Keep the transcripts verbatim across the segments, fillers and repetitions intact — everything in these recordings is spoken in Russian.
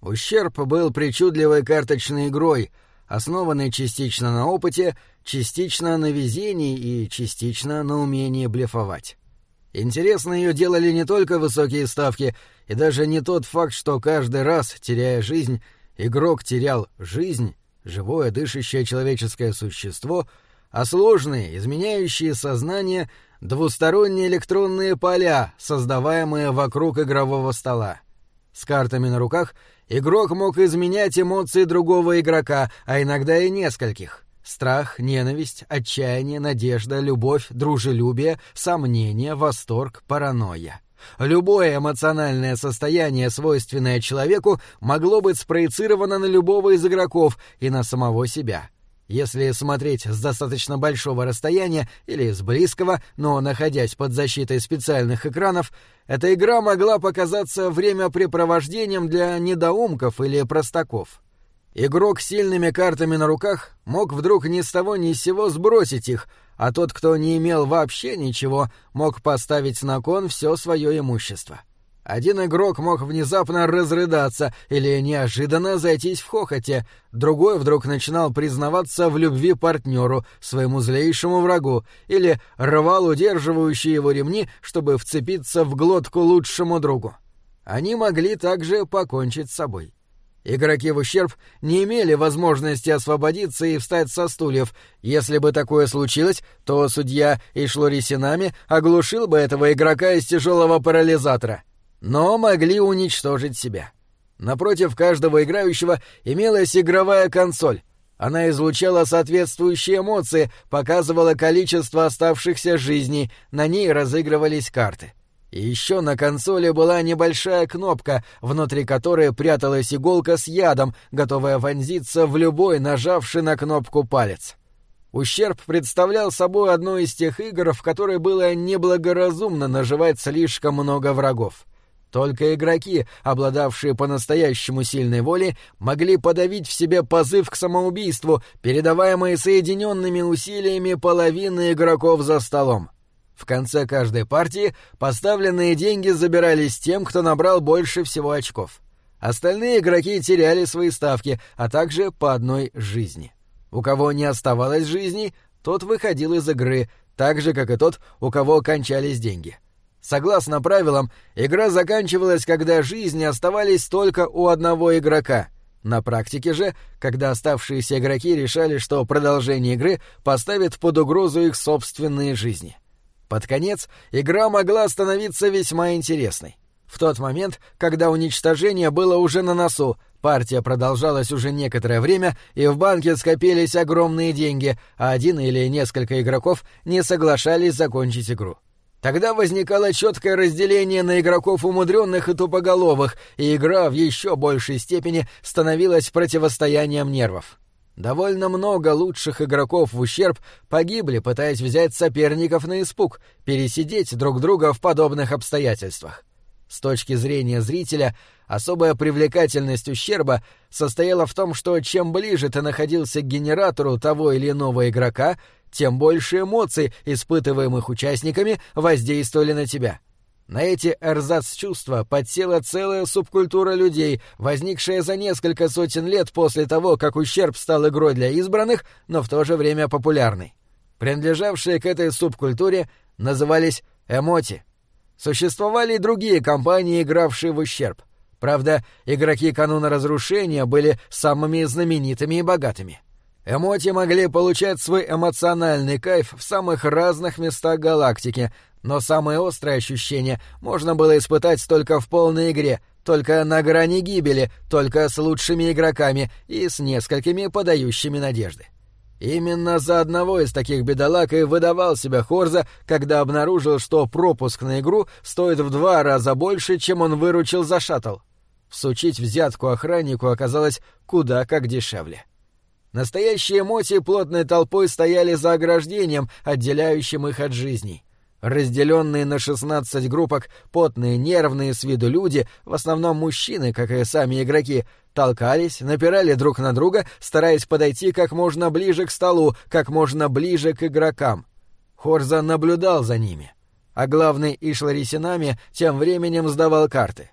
Ущерб был причудливой карточной игрой, основанной частично на опыте, частично на везении и частично на умении блефовать. Интересно ее делали не только высокие ставки, и даже не тот факт, что каждый раз, теряя жизнь, игрок терял жизнь, живое дышащее человеческое существо, а сложные, изменяющие сознание, двусторонние электронные поля, создаваемые вокруг игрового стола. С картами на руках игрок мог изменять эмоции другого игрока, а иногда и нескольких. Страх, ненависть, отчаяние, надежда, любовь, дружелюбие, сомнение, восторг, паранойя. Любое эмоциональное состояние, свойственное человеку, могло быть спроецировано на любого из игроков и на самого себя. Если смотреть с достаточно большого расстояния или с близкого, но находясь под защитой специальных экранов, эта игра могла показаться времяпрепровождением для недоумков или простаков. Игрок с сильными картами на руках мог вдруг ни с того ни с сего сбросить их, а тот, кто не имел вообще ничего, мог поставить на кон все свое имущество. Один игрок мог внезапно разрыдаться или неожиданно зайтись в хохоте, другой вдруг начинал признаваться в любви партнеру, своему злейшему врагу, или рвал удерживающие его ремни, чтобы вцепиться в глотку лучшему другу. Они могли также покончить с собой. Игроки в ущерб не имели возможности освободиться и встать со стульев. Если бы такое случилось, то судья Ишлори Синами оглушил бы этого игрока из тяжелого парализатора. Но могли уничтожить себя. Напротив каждого играющего имелась игровая консоль. Она излучала соответствующие эмоции, показывала количество оставшихся жизней, на ней разыгрывались карты. И еще на консоли была небольшая кнопка, внутри которой пряталась иголка с ядом, готовая вонзиться в любой нажавший на кнопку палец. Ущерб представлял собой одну из тех игр, в которой было неблагоразумно наживать слишком много врагов. Только игроки, обладавшие по-настоящему сильной волей, могли подавить в себе позыв к самоубийству, передаваемый соединенными усилиями половины игроков за столом. В конце каждой партии поставленные деньги забирались тем, кто набрал больше всего очков. Остальные игроки теряли свои ставки, а также по одной жизни. У кого не оставалось жизни, тот выходил из игры, так же, как и тот, у кого кончались деньги. Согласно правилам, игра заканчивалась, когда жизни оставались только у одного игрока. На практике же, когда оставшиеся игроки решали, что продолжение игры поставит под угрозу их собственные жизни. Под конец игра могла становиться весьма интересной. В тот момент, когда уничтожение было уже на носу, партия продолжалась уже некоторое время, и в банке скопились огромные деньги, а один или несколько игроков не соглашались закончить игру. Тогда возникало четкое разделение на игроков умудренных и тупоголовых, и игра в еще большей степени становилась противостоянием нервов. Довольно много лучших игроков в ущерб погибли, пытаясь взять соперников на испуг, пересидеть друг друга в подобных обстоятельствах. С точки зрения зрителя, особая привлекательность ущерба состояла в том, что чем ближе ты находился к генератору того или иного игрока, тем больше эмоций, испытываемых участниками, воздействовали на тебя. На эти эрзац-чувства подсела целая субкультура людей, возникшая за несколько сотен лет после того, как ущерб стал игрой для избранных, но в то же время популярной. Принадлежавшие к этой субкультуре назывались эмоти. Существовали и другие компании, игравшие в ущерб. Правда, игроки кануна разрушения были самыми знаменитыми и богатыми. Эмоти могли получать свой эмоциональный кайф в самых разных местах галактики, но самые острые ощущения можно было испытать только в полной игре, только на грани гибели, только с лучшими игроками и с несколькими подающими надежды. Именно за одного из таких бедолаг и выдавал себя Хорза, когда обнаружил, что пропуск на игру стоит в два раза больше, чем он выручил за шаттл. Всучить взятку охраннику оказалось куда как дешевле. Настоящие эмоти плотной толпой стояли за ограждением, отделяющим их от жизней. Разделенные на шестнадцать группок, потные, нервные с виду люди, в основном мужчины, как и сами игроки, толкались, напирали друг на друга, стараясь подойти как можно ближе к столу, как можно ближе к игрокам. Хорза наблюдал за ними, а главный Ишлори Синами тем временем сдавал карты.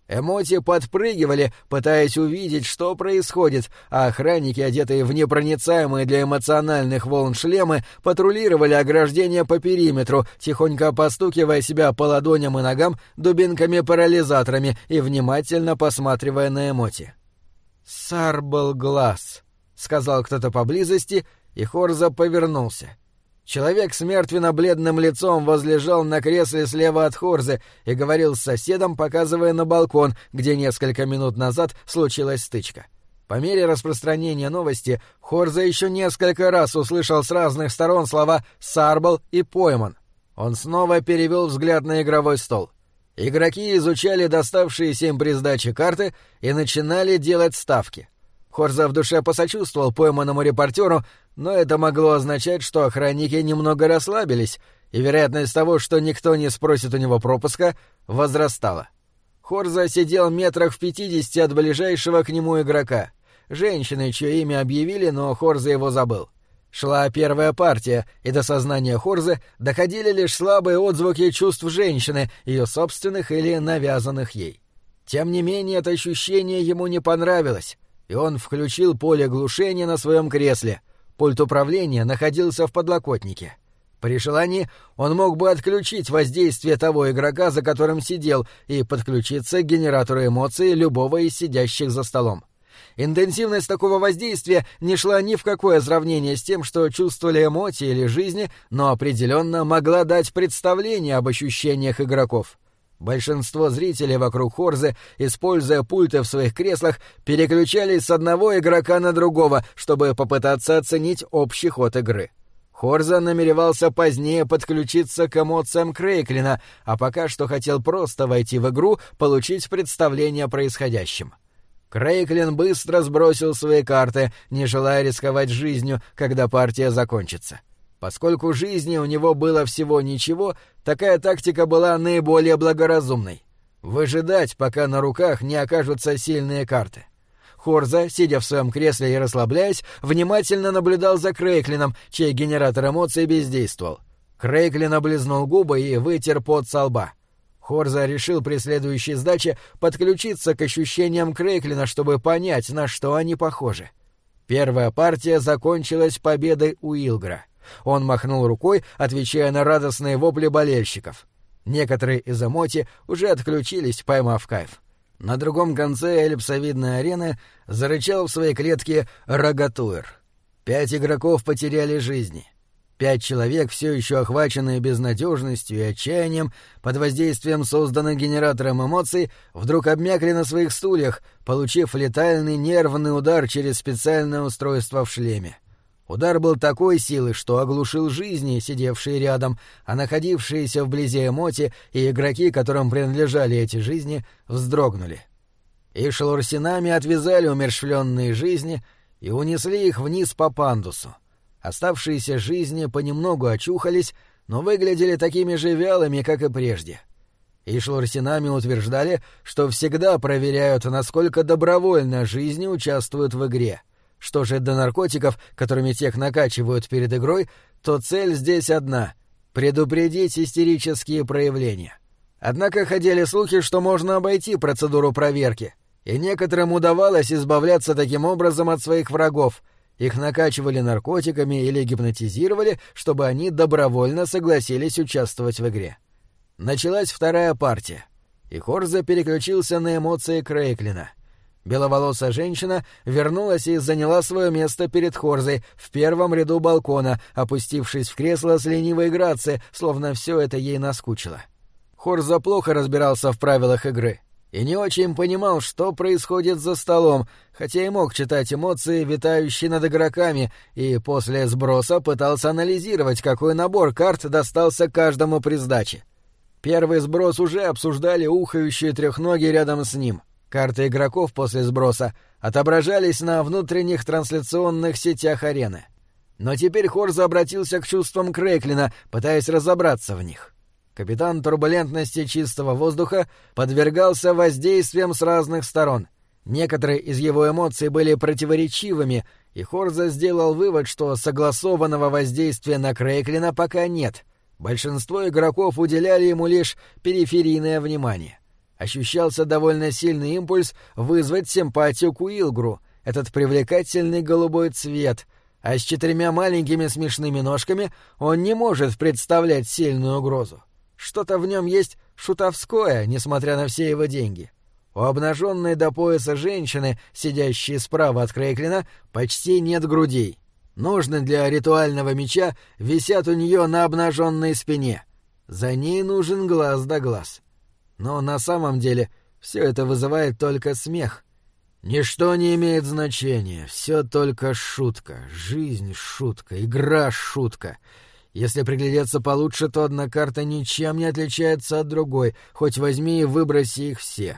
Эмоти подпрыгивали, пытаясь увидеть, что происходит, а охранники, одетые в непроницаемые для эмоциональных волн шлемы, патрулировали ограждение по периметру, тихонько постукивая себя по ладоням и ногам дубинками-парализаторами и внимательно посматривая на Эмоти. «Сарбл глаз», — сказал кто-то поблизости, и Хорза повернулся. Человек с мертвенно-бледным лицом возлежал на кресле слева от Хорзы и говорил с соседом, показывая на балкон, где несколько минут назад случилась стычка. По мере распространения новости Хорза еще несколько раз услышал с разных сторон слова «Сарбл» и «пойман». Он снова перевел взгляд на игровой стол. Игроки изучали доставшиеся им при сдаче карты и начинали делать ставки. Хорза в душе посочувствовал пойманному репортеру, но это могло означать, что охранники немного расслабились, и вероятность того, что никто не спросит у него пропуска, возрастала. Хорза сидел метрах в пятидесяти от ближайшего к нему игрока, женщины, чье имя объявили, но Хорза его забыл. Шла первая партия, и до сознания Хорзы доходили лишь слабые отзвуки чувств женщины, ее собственных или навязанных ей. Тем не менее, это ощущение ему не понравилось, и он включил поле глушения на своем кресле. Пульт управления находился в подлокотнике. При желании он мог бы отключить воздействие того игрока, за которым сидел, и подключиться к генератору эмоций любого из сидящих за столом. Интенсивность такого воздействия не шла ни в какое сравнение с тем, что чувствовали эмоции или жизни, но определенно могла дать представление об ощущениях игроков. Большинство зрителей вокруг Хорзы, используя пульты в своих креслах, переключались с одного игрока на другого, чтобы попытаться оценить общий ход игры. Хорза намеревался позднее подключиться к эмоциям Крейклина, а пока что хотел просто войти в игру, получить представление о происходящем. Крейклин быстро сбросил свои карты, не желая рисковать жизнью, когда партия закончится. Поскольку жизни у него было всего ничего, такая тактика была наиболее благоразумной — выжидать, пока на руках не окажутся сильные карты. Хорза, сидя в своем кресле и расслабляясь, внимательно наблюдал за Крейклином, чей генератор эмоций бездействовал. Крейклин облизнул губы и вытер пот со лба. Хорза решил при следующей сдаче подключиться к ощущениям Крейклина, чтобы понять, на что они похожи. Первая партия закончилась победой Уилгра. Он махнул рукой, отвечая на радостные вопли болельщиков. Некоторые из эмоти уже отключились, поймав кайф. На другом конце эллипсовидной арены зарычал в своей клетке Рогатуэр. Пять игроков потеряли жизни. Пять человек, все еще охваченные безнадежностью и отчаянием, под воздействием созданных генератором эмоций, вдруг обмякли на своих стульях, получив летальный нервный удар через специальное устройство в шлеме. Удар был такой силы, что оглушил жизни, сидевшие рядом, а находившиеся вблизи эмоти и игроки, которым принадлежали эти жизни, вздрогнули. И шелурсинами отвязали умерщвленные жизни и унесли их вниз по пандусу. Оставшиеся жизни понемногу очухались, но выглядели такими же вялыми, как и прежде. И шелурсинами утверждали, что всегда проверяют, насколько добровольно жизни участвуют в игре. Что же до наркотиков, которыми тех накачивают перед игрой, то цель здесь одна — предупредить истерические проявления. Однако ходили слухи, что можно обойти процедуру проверки, и некоторым удавалось избавляться таким образом от своих врагов. Их накачивали наркотиками или гипнотизировали, чтобы они добровольно согласились участвовать в игре. Началась вторая партия, и Хорза переключился на эмоции Крейклина. Беловолосая женщина вернулась и заняла свое место перед Хорзой в первом ряду балкона, опустившись в кресло с ленивой грацией, словно все это ей наскучило. Хорза плохо разбирался в правилах игры и не очень понимал, что происходит за столом, хотя и мог читать эмоции, витающие над игроками, и после сброса пытался анализировать, какой набор карт достался каждому при сдаче. Первый сброс уже обсуждали ухающие трехноги рядом с ним. Карты игроков после сброса отображались на внутренних трансляционных сетях арены. Но теперь Хорза обратился к чувствам Крейклина, пытаясь разобраться в них. Капитан турбулентности чистого воздуха подвергался воздействиям с разных сторон. Некоторые из его эмоций были противоречивыми, и Хорза сделал вывод, что согласованного воздействия на Крейклина пока нет. Большинство игроков уделяли ему лишь периферийное внимание. Ощущался довольно сильный импульс вызвать симпатию к Уилгру, этот привлекательный голубой цвет, а с четырьмя маленькими смешными ножками он не может представлять сильную угрозу. Что-то в нем есть шутовское, несмотря на все его деньги. У обнаженной до пояса женщины, сидящей справа от Крейклина, почти нет грудей. Ножны для ритуального меча висят у нее на обнаженной спине. За ней нужен глаз да глаз. Но на самом деле все это вызывает только смех. Ничто не имеет значения, все только шутка, жизнь — шутка, игра — шутка. Если приглядеться получше, то одна карта ничем не отличается от другой, хоть возьми и выброси их все.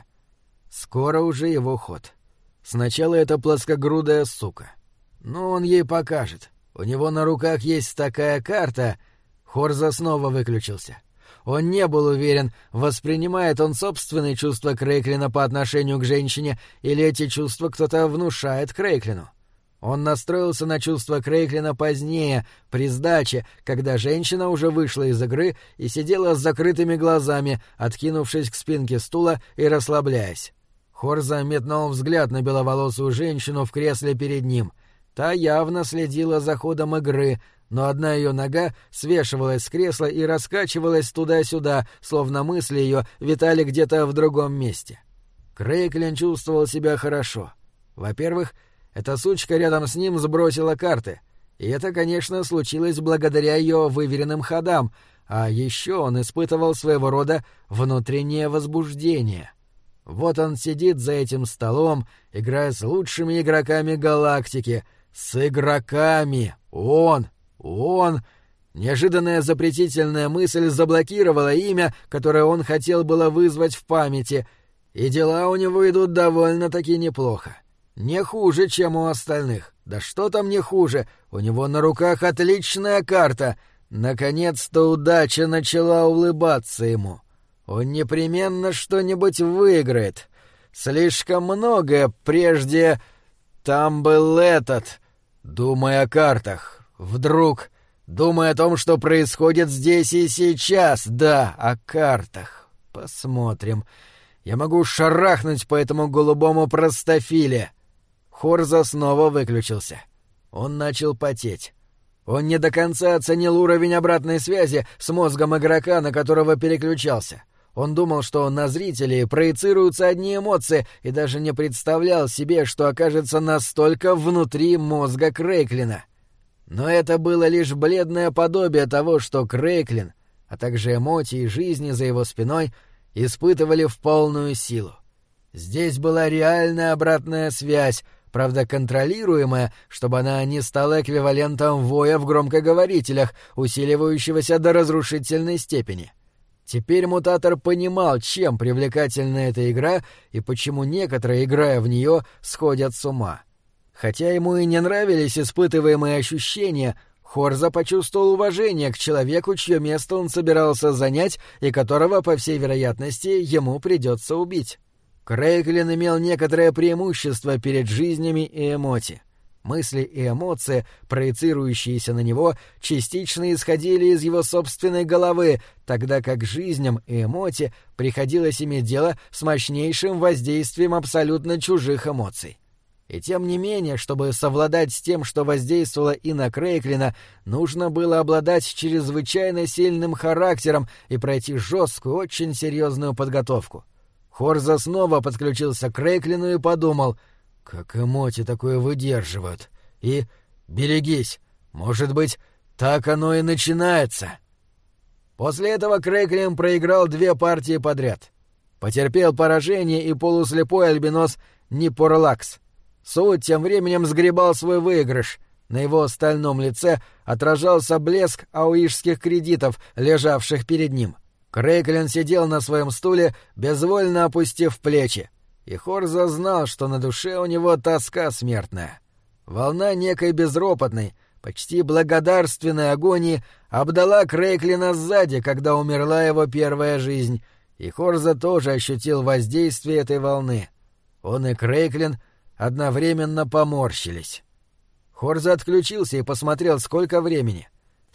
Скоро уже его ход. Сначала это плоскогрудая сука. Но он ей покажет. У него на руках есть такая карта. Хорза снова выключился. Он не был уверен, воспринимает он собственные чувства Крейклина по отношению к женщине или эти чувства кто-то внушает Крейклину. Он настроился на чувства Крейклина позднее, при сдаче, когда женщина уже вышла из игры и сидела с закрытыми глазами, откинувшись к спинке стула и расслабляясь. Хорза метнул взгляд на беловолосую женщину в кресле перед ним. Та явно следила за ходом игры, но одна ее нога свешивалась с кресла и раскачивалась туда-сюда, словно мысли ее витали где-то в другом месте. Крейклин чувствовал себя хорошо. Во-первых, эта сучка рядом с ним сбросила карты, и это, конечно, случилось благодаря ее выверенным ходам, а еще он испытывал своего рода внутреннее возбуждение. Вот он сидит за этим столом, играя с лучшими игроками галактики. С игроками! Он! Он! Неожиданная запретительная мысль заблокировала имя, которое он хотел было вызвать в памяти, и дела у него идут довольно-таки неплохо. Не хуже, чем у остальных. Да что там не хуже? У него на руках отличная карта. Наконец-то удача начала улыбаться ему. Он непременно что-нибудь выиграет. Слишком многое прежде... Там был этот... Думай о картах. Вдруг... Думай о том, что происходит здесь и сейчас. Да, о картах. Посмотрим. Я могу шарахнуть по этому голубому простофиле. Хорза снова выключился. Он начал потеть. Он не до конца оценил уровень обратной связи с мозгом игрока, на которого переключался. Он думал, что на зрителей проецируются одни эмоции, и даже не представлял себе, что окажется настолько внутри мозга Крейклина. Но это было лишь бледное подобие того, что Крейклин, а также эмоции жизни за его спиной, испытывали в полную силу. Здесь была реальная обратная связь, правда контролируемая, чтобы она не стала эквивалентом воя в громкоговорителях, усиливающегося до разрушительной степени. Теперь мутатор понимал, чем привлекательна эта игра и почему некоторые, играя в нее, сходят с ума. Хотя ему и не нравились испытываемые ощущения, Хорза почувствовал уважение к человеку, чье место он собирался занять и которого, по всей вероятности, ему придется убить. Крейклин имел некоторое преимущество перед жизнями и эмоти. Мысли и эмоции, проецирующиеся на него, частично исходили из его собственной головы, тогда как жизням и эмоти приходилось иметь дело с мощнейшим воздействием абсолютно чужих эмоций. И тем не менее, чтобы совладать с тем, что воздействовало и на Крейклина, нужно было обладать чрезвычайно сильным характером и пройти жесткую, очень серьезную подготовку. Хорза снова подключился к Крейклину и подумал, как эмоти такое выдерживают. И берегись, может быть, так оно и начинается. После этого Крейклин проиграл две партии подряд. Потерпел поражение и полуслепой альбинос Нипорлакс. Суд тем временем сгребал свой выигрыш. На его стальном лице отражался блеск ауишских кредитов, лежавших перед ним. Крейклин сидел на своем стуле, безвольно опустив плечи. И Хорза знал, что на душе у него тоска смертная. Волна некой безропотной, почти благодарственной агонии обдала Крейклина сзади, когда умерла его первая жизнь, и Хорза тоже ощутил воздействие этой волны. Он и Крейклин одновременно поморщились. Хорза отключился и посмотрел, сколько времени.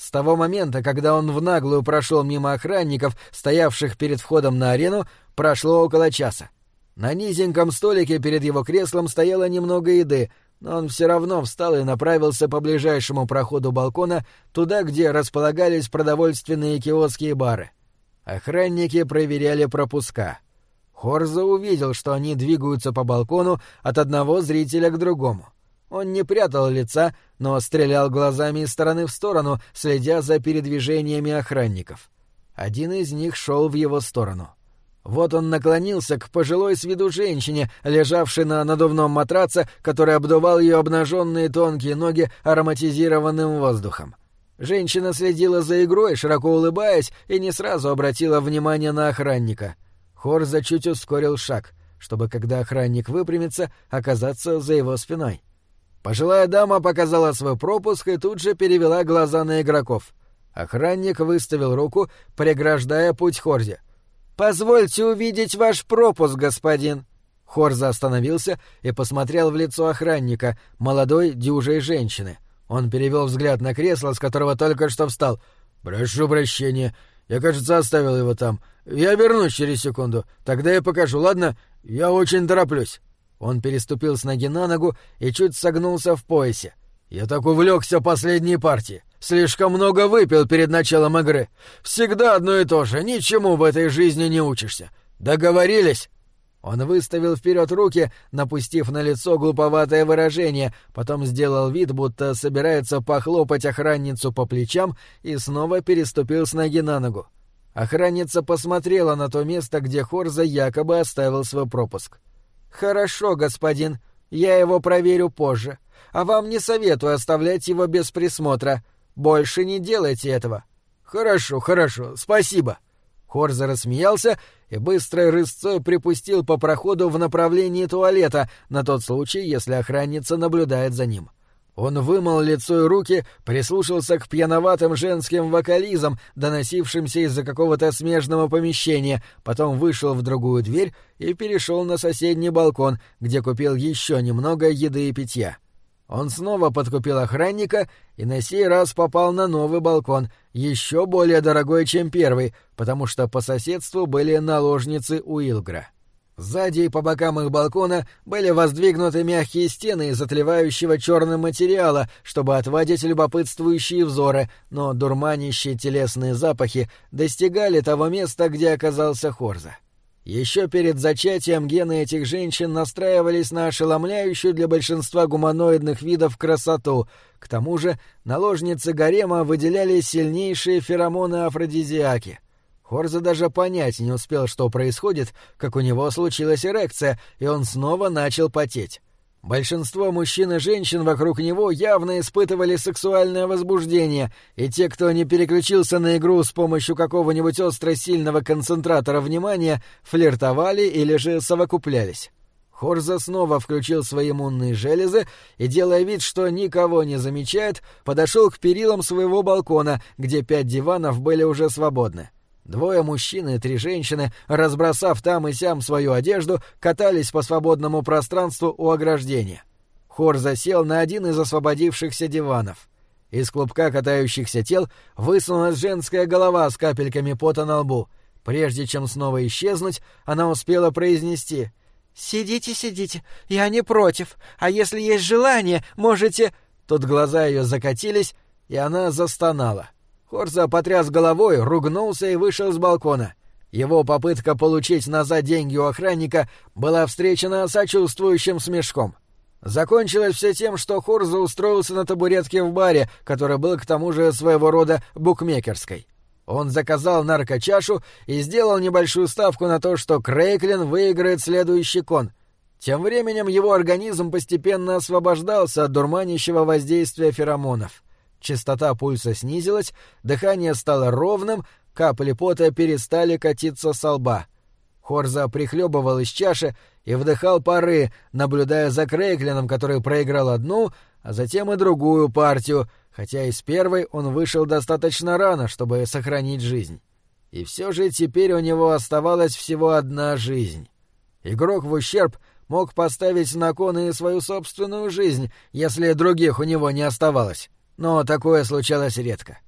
С того момента, когда он в наглую прошел мимо охранников, стоявших перед входом на арену, прошло около часа. На низеньком столике перед его креслом стояло немного еды, но он все равно встал и направился по ближайшему проходу балкона туда, где располагались продовольственные киоски и бары. Охранники проверяли пропуска. Хорза увидел, что они двигаются по балкону от одного зрителя к другому. Он не прятал лица, но стрелял глазами из стороны в сторону, следя за передвижениями охранников. Один из них шел в его сторону. Вот он наклонился к пожилой с виду женщине, лежавшей на надувном матраце, который обдувал ее обнаженные тонкие ноги ароматизированным воздухом. Женщина следила за игрой, широко улыбаясь, и не сразу обратила внимание на охранника. Хорза чуть ускорил шаг, чтобы, когда охранник выпрямится, оказаться за его спиной. Пожилая дама показала свой пропуск и тут же перевела глаза на игроков. Охранник выставил руку, преграждая путь Хорзе. «Позвольте увидеть ваш пропуск, господин». Хорза остановился и посмотрел в лицо охранника, молодой дюжей женщины. Он перевел взгляд на кресло, с которого только что встал. «Прошу прощения, я, кажется, оставил его там. Я вернусь через секунду, тогда я покажу, ладно? Я очень тороплюсь». Он переступил с ноги на ногу и чуть согнулся в поясе. «Я так увлекся последней партией. Слишком много выпил перед началом игры. Всегда одно и то же, ничему в этой жизни не учишься. Договорились?» Он выставил вперед руки, напустив на лицо глуповатое выражение, потом сделал вид, будто собирается похлопать охранницу по плечам, и снова переступил с ноги на ногу. Охранница посмотрела на то место, где Хорза якобы оставил свой пропуск. «Хорошо, господин, я его проверю позже. А вам не советую оставлять его без присмотра. Больше не делайте этого». «Хорошо, хорошо, спасибо». Хорза рассмеялся и быстрой рысцой припустил по проходу в направлении туалета на тот случай, если охранница наблюдает за ним. Он вымыл лицо и руки, прислушался к пьяноватым женским вокализам, доносившимся из-за какого-то смежного помещения, потом вышел в другую дверь и перешел на соседний балкон, где купил еще немного еды и питья. Он снова подкупил охранника и на сей раз попал на новый балкон, еще более дорогой, чем первый, потому что по соседству были наложницы Уилгра. Сзади и по бокам их балкона были воздвигнуты мягкие стены из отливающего черным материала, чтобы отводить любопытствующие взоры, но дурманящие телесные запахи достигали того места, где оказался Хорза. Еще перед зачатием гены этих женщин настраивались на ошеломляющую для большинства гуманоидных видов красоту. К тому же наложницы гарема выделяли сильнейшие феромоны-афродизиаки. Хорза даже понять не успел, что происходит, как у него случилась эрекция, и он снова начал потеть. Большинство мужчин и женщин вокруг него явно испытывали сексуальное возбуждение, и те, кто не переключился на игру с помощью какого-нибудь остро-сильного концентратора внимания, флиртовали или же совокуплялись. Хорза снова включил свои иммунные железы и, делая вид, что никого не замечает, подошел к перилам своего балкона, где пять диванов были уже свободны. Двое мужчин и три женщины, разбросав там и сям свою одежду, катались по свободному пространству у ограждения. Хорза сел на один из освободившихся диванов. Из клубка катающихся тел высунулась женская голова с капельками пота на лбу. Прежде чем снова исчезнуть, она успела произнести: «Сидите, сидите, я не против, а если есть желание, можете...» Тут глаза ее закатились, и она застонала. Хорза потряс головой, ругнулся и вышел с балкона. Его попытка получить назад деньги у охранника была встречена сочувствующим смешком. Закончилось все тем, что Хорза устроился на табуретке в баре, который был к тому же своего рода букмекерской. Он заказал наркочашу и сделал небольшую ставку на то, что Крейклин выиграет следующий кон. Тем временем его организм постепенно освобождался от дурманящего воздействия феромонов. Частота пульса снизилась, дыхание стало ровным, капли пота перестали катиться со лба. Хорза прихлебывал из чаши и вдыхал пары, наблюдая за Крейклином, который проиграл одну, а затем и другую партию, хотя из первой он вышел достаточно рано, чтобы сохранить жизнь. И все же теперь у него оставалась всего одна жизнь. Игрок в ущерб мог поставить на кон и свою собственную жизнь, если других у него не оставалось. Но такое случалось редко.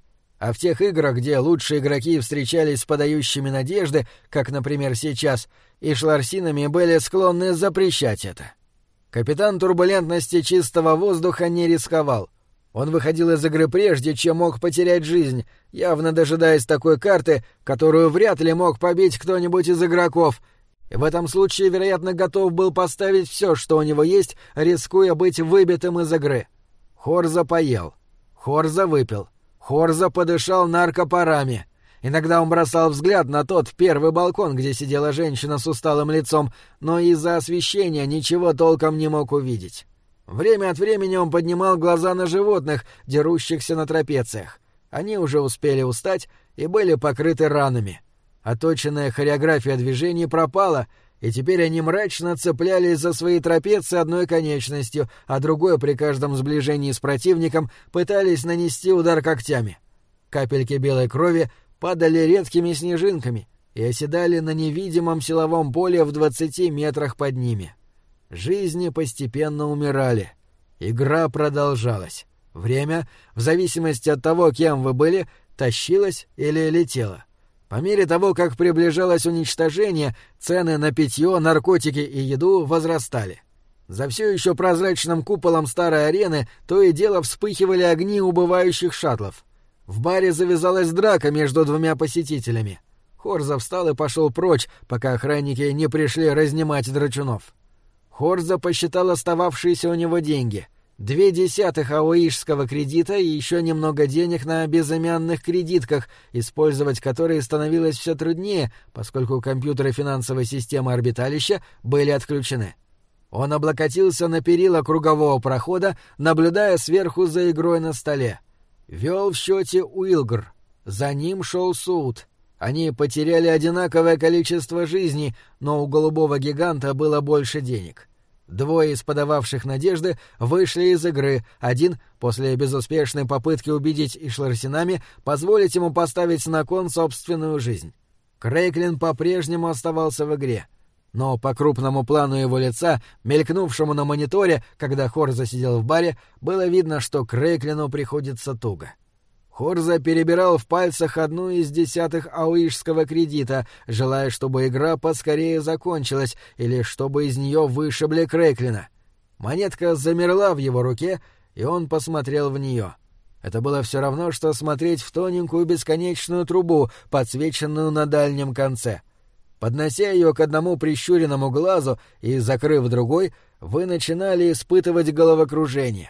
А в тех играх, где лучшие игроки встречались с подающими надежды, как, например, сейчас, и шларсинами были склонны запрещать это. Капитан турбулентности чистого воздуха не рисковал. Он выходил из игры прежде, чем мог потерять жизнь, явно дожидаясь такой карты, которую вряд ли мог побить кто-нибудь из игроков, и в этом случае, вероятно, готов был поставить все, что у него есть, рискуя быть выбитым из игры. Хорза поел. Хорза выпил. Хорза подышал наркопарами. Иногда он бросал взгляд на тот первый балкон, где сидела женщина с усталым лицом, но из-за освещения ничего толком не мог увидеть. Время от времени он поднимал глаза на животных, дерущихся на трапециях. Они уже успели устать и были покрыты ранами. Оточенная хореография движений пропала, и теперь они мрачно цеплялись за свои трапеции одной конечностью, а другой при каждом сближении с противником пытались нанести удар когтями. Капельки белой крови падали редкими снежинками и оседали на невидимом силовом поле в двадцати метрах под ними. Жизни постепенно умирали. Игра продолжалась. Время, в зависимости от того, кем вы были, тащилось или летело. По мере того, как приближалось уничтожение, цены на питье, наркотики и еду возрастали. За все еще прозрачным куполом старой арены то и дело вспыхивали огни убывающих шаттлов. В баре завязалась драка между двумя посетителями. Хорза встал и пошел прочь, пока охранники не пришли разнимать драчунов. Хорза посчитал остававшиеся у него деньги. Две десятых аоишского кредита и еще немного денег на безымянных кредитках, использовать которые становилось все труднее, поскольку компьютеры финансовой системы орбиталища были отключены. Он облокотился на перила кругового прохода, наблюдая сверху за игрой на столе. Вел в счете Уилгр. За ним шел Суд. Они потеряли одинаковое количество жизней, но у голубого гиганта было больше денег. Двое из подававших надежды вышли из игры, один, после безуспешной попытки убедить Ишларсинами, позволить ему поставить на кон собственную жизнь. Крейклин по-прежнему оставался в игре. Но по крупному плану его лица, мелькнувшему на мониторе, когда Хорза сидел в баре, было видно, что Крейклину приходится туго. Хорза перебирал в пальцах одну из десятых аоишского кредита, желая, чтобы игра поскорее закончилась или чтобы из нее вышибли Крейклина. Монетка замерла в его руке, и он посмотрел в нее. Это было все равно, что смотреть в тоненькую бесконечную трубу, подсвеченную на дальнем конце. Поднося ее к одному прищуренному глазу и закрыв другой, вы начинали испытывать головокружение.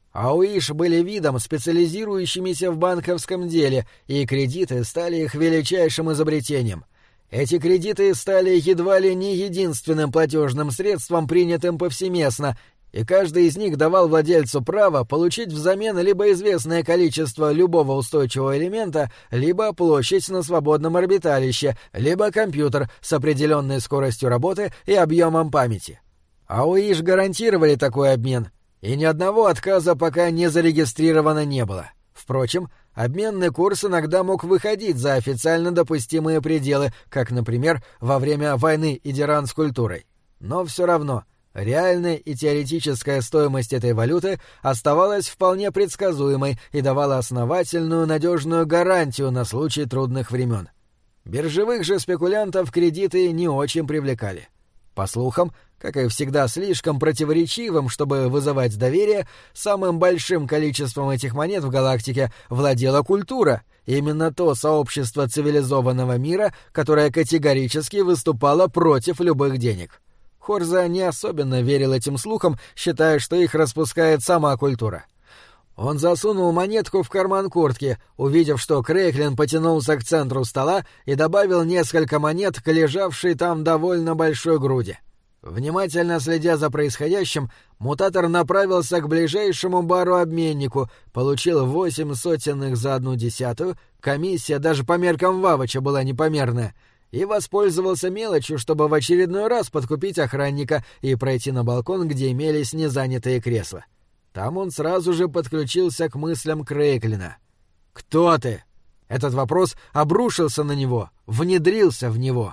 Аоиш были видом, специализирующимися в банковском деле, и кредиты стали их величайшим изобретением. Эти кредиты стали едва ли не единственным платежным средством, принятым повсеместно, и каждый из них давал владельцу право получить взамен либо известное количество любого устойчивого элемента, либо площадь на свободном орбиталище, либо компьютер с определенной скоростью работы и объемом памяти. Аоиш гарантировали такой обмен, и ни одного отказа пока не зарегистрировано не было. Впрочем, обменный курс иногда мог выходить за официально допустимые пределы, как, например, во время войны Идиран с культурой. Но все равно реальная и теоретическая стоимость этой валюты оставалась вполне предсказуемой и давала основательную надежную гарантию на случай трудных времен. Биржевых же спекулянтов кредиты не очень привлекали. По слухам, как и всегда слишком противоречивым, чтобы вызывать доверие, самым большим количеством этих монет в галактике владела культура, именно то сообщество цивилизованного мира, которое категорически выступало против любых денег. Хорза не особенно верил этим слухам, считая, что их распускает сама культура. Он засунул монетку в карман куртки, увидев, что Крейклин потянулся к центру стола и добавил несколько монет к лежавшей там довольно большой груди. Внимательно следя за происходящим, мутатор направился к ближайшему бару-обменнику, получил восемь сотенных за одну десятую, комиссия даже по меркам Вавыча была непомерная, и воспользовался мелочью, чтобы в очередной раз подкупить охранника и пройти на балкон, где имелись незанятые кресла. Там он сразу же подключился к мыслям Крейклина. «Кто ты?» Этот вопрос обрушился на него, внедрился в него.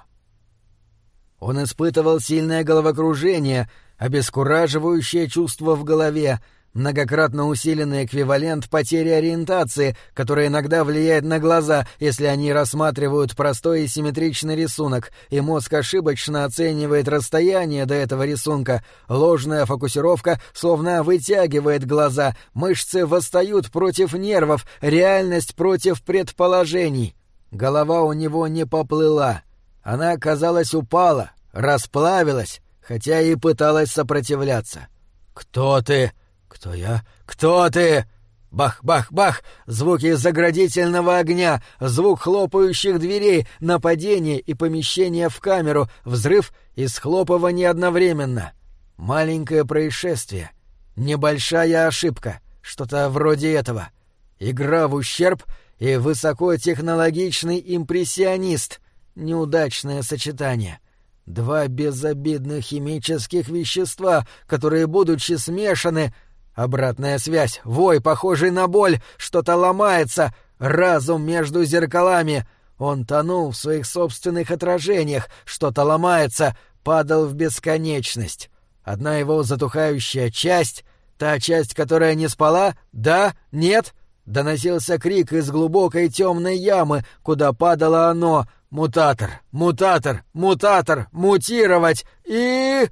Он испытывал сильное головокружение, обескураживающее чувство в голове, многократно усиленный эквивалент потери ориентации, который иногда влияет на глаза, если они рассматривают простой и симметричный рисунок, и мозг ошибочно оценивает расстояние до этого рисунка. Ложная фокусировка словно вытягивает глаза, мышцы восстают против нервов, реальность против предположений. Голова у него не поплыла. Она, казалось, упала, расплавилась, хотя и пыталась сопротивляться. «Кто ты?» «Кто я? Кто ты?» Бах-бах-бах! Звуки заградительного огня, звук хлопающих дверей, нападение и помещение в камеру, взрыв и схлопывание одновременно. Маленькое происшествие. Небольшая ошибка. Что-то вроде этого. Игра в ущерб и высокотехнологичный импрессионист. Неудачное сочетание. Два безобидных химических вещества, которые, будучи смешаны... Обратная связь, вой, похожий на боль, что-то ломается, разум между зеркалами. Он тонул в своих собственных отражениях, что-то ломается, падал в бесконечность. Одна его затухающая часть, та часть, которая не спала, да, нет, доносился крик из глубокой темной ямы, куда падало оно. Мутатор, мутатор, мутатор, мутировать и...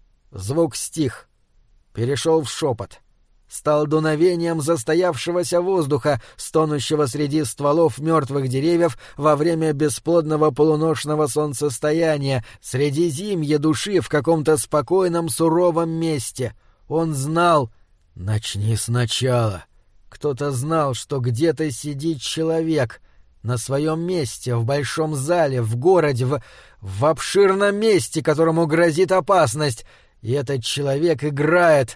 Звук стих, перешел в шепот. Стал дуновением застоявшегося воздуха, стонущего среди стволов мертвых деревьев во время бесплодного полуношного солнцестояния, среди зимья души в каком-то спокойном суровом месте. Он знал... Начни сначала. Кто-то знал, что где-то сидит человек на своем месте, в большом зале, в городе, в, в обширном месте, которому грозит опасность, и этот человек играет...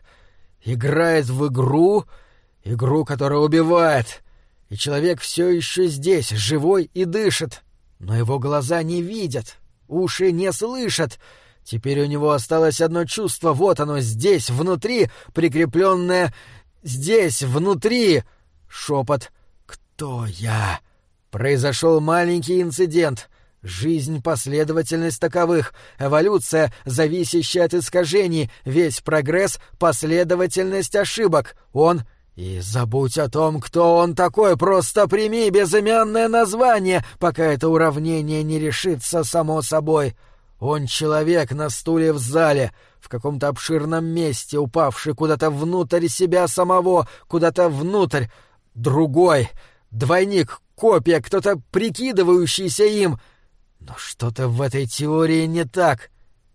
Играет в игру, игру, которая убивает. И человек все еще здесь, живой и дышит. Но его глаза не видят, уши не слышат. Теперь у него осталось одно чувство, вот оно здесь, внутри, прикрепленное здесь, внутри. Шепот «Кто я?» Произошел маленький инцидент. Жизнь — последовательность таковых, эволюция, зависящая от искажений, весь прогресс — последовательность ошибок. Он... И забудь о том, кто он такой, просто прими безымянное название, пока это уравнение не решится само собой. Он человек на стуле в зале, в каком-то обширном месте, упавший куда-то внутрь себя самого, куда-то внутрь. Другой, двойник, копия, кто-то прикидывающийся им... Но что-то в этой теории не так.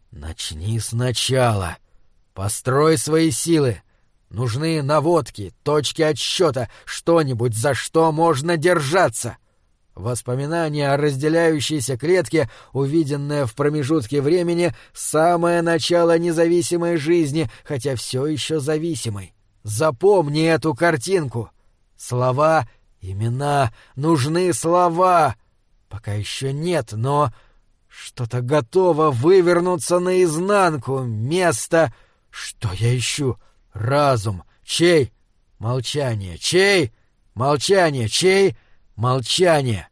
Начни сначала. Построй свои силы. Нужны наводки, точки отсчета, что-нибудь, за что можно держаться. Воспоминание о разделяющейся клетке, увиденное в промежутке времени, самое начало независимой жизни, хотя все еще зависимой. Запомни эту картинку. Слова, имена, нужны слова. Пока еще нет, но что-то готово вывернуться наизнанку. Место... Что я ищу? Разум. Чей? Молчание. Чей? Молчание. Чей? Молчание.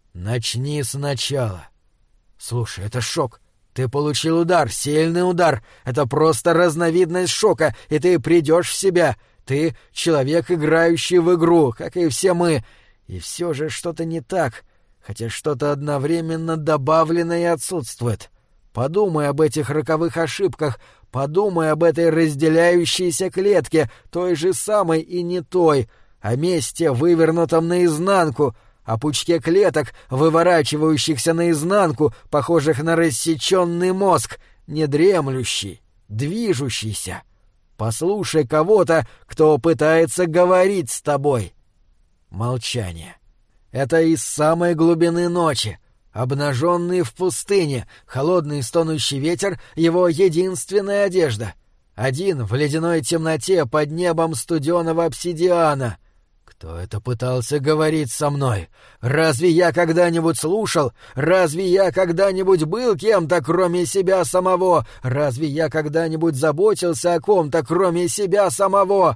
Начни сначала. Слушай, это шок. Ты получил удар, сильный удар. Это просто разновидность шока, и ты придешь в себя. Ты человек, играющий в игру, как и все мы. И все же что-то не так... хотя что-то одновременно добавлено и отсутствует. Подумай об этих роковых ошибках, подумай об этой разделяющейся клетке, той же самой и не той, о месте, вывернутом наизнанку, о пучке клеток, выворачивающихся наизнанку, похожих на рассеченный мозг, недремлющий, движущийся. Послушай кого-то, кто пытается говорить с тобой. Молчание. Это из самой глубины ночи, обнаженный в пустыне, холодный стонущий ветер — его единственная одежда. Один в ледяной темноте под небом студеного обсидиана. Кто это пытался говорить со мной? Разве я когда-нибудь слушал? Разве я когда-нибудь был кем-то, кроме себя самого? Разве я когда-нибудь заботился о ком-то, кроме себя самого?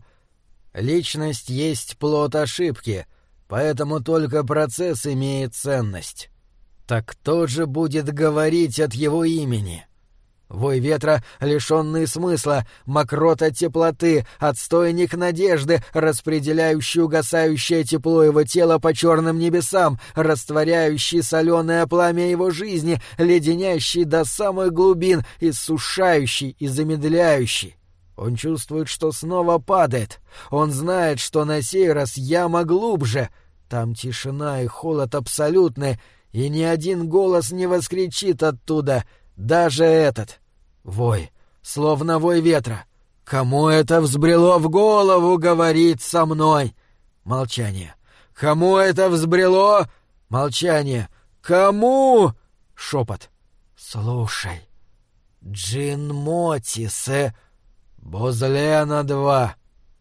Личность есть плод ошибки, поэтому только процесс имеет ценность. Так кто же будет говорить от его имени? Вой ветра, лишенный смысла, мокрота теплоты, отстойник надежды, распределяющий угасающее тепло его тела по черным небесам, растворяющий соленое пламя его жизни, леденящий до самых глубин, иссушающий и замедляющий. Он чувствует, что снова падает. Он знает, что на сей раз яма глубже. Там тишина и холод абсолютны, и ни один голос не воскричит оттуда, даже этот. Вой, словно вой ветра. Кому это взбрело в голову говорить со мной? Молчание. Кому это взбрело? Молчание. Кому? Шепот. Слушай. Джин Мотисе. Бозлена два.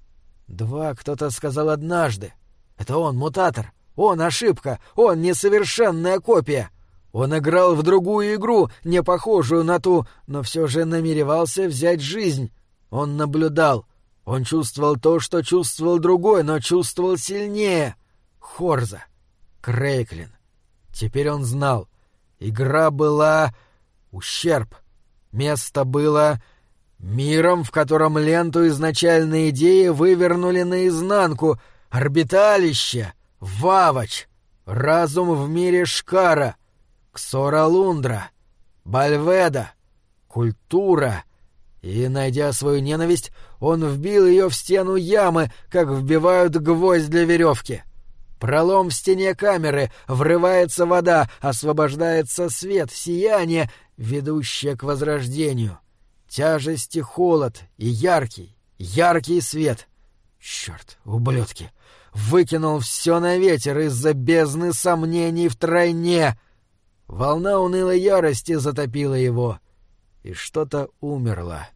Два кто-то сказал однажды. Это он, мутатор. Он ошибка. Он несовершенная копия. Он играл в другую игру, не похожую на ту, но все же намеревался взять жизнь. Он наблюдал. Он чувствовал то, что чувствовал другой, но чувствовал сильнее. Хорза. Крейклин. Теперь он знал. Игра была... ущерб. Место было... миром, в котором ленту изначальной идеи вывернули наизнанку. Орбиталище. Вавач. Разум в мире Шкара. Ксора-Лундра, Бальведа, культура. И, найдя свою ненависть, он вбил ее в стену ямы, как вбивают гвоздь для веревки. Пролом в стене камеры, врывается вода, освобождается свет, сияние, ведущее к возрождению. Тяжесть и холод, и яркий, яркий свет. Черт, ублюдки! Выкинул все на ветер из-за бездны сомнений втройне. Волна унылой ярости затопила его, и что-то умерло.